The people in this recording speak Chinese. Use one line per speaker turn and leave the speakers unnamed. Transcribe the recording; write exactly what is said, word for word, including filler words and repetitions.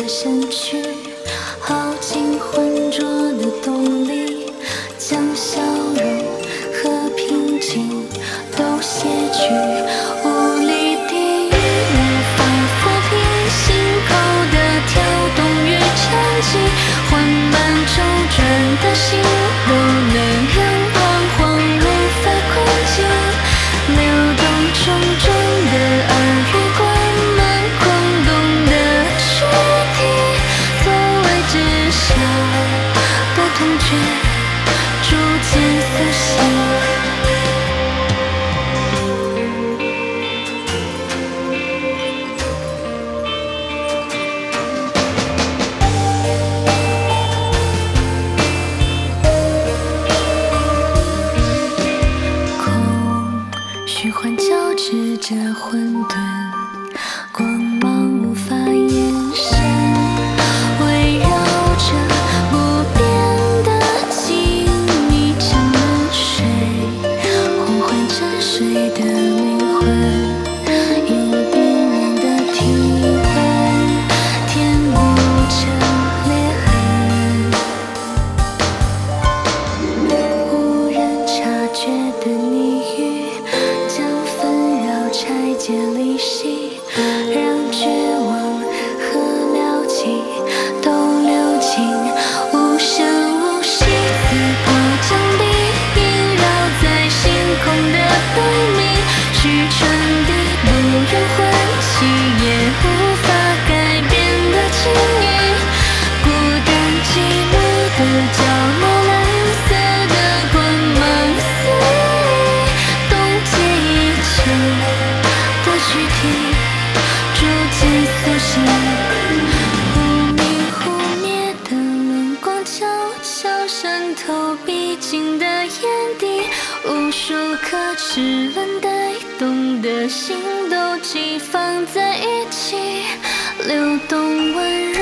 的身躯，耗尽浑浊的动力，将笑容和平静都卸去，无力地语无法抚平心口的跳动与沉寂，缓慢周转的心都能让彷徨无法困境，流动种种的耳语灌满空洞的躯体，所谓知晓的痛觉逐渐苏醒。虚幻交织着混沌，光芒无法延伸，围绕着不变的静谧沉睡，呼唤着谁的灵魂，因冰冷的体温填补成裂痕，无人察觉的你语将纷扰拆解离析，让绝望和了解都流进无声无息，刺破墙壁萦绕在星空的对面，去传递不忍唤起也无法改变的境遇，孤单寂寞的角落，蓝色的光芒肆意冻结一切的躯体，逐渐苏醒。忽明忽灭的轮光悄悄渗透必经的眼底，无数颗齿轮带动的心都寄放在一起，流动温柔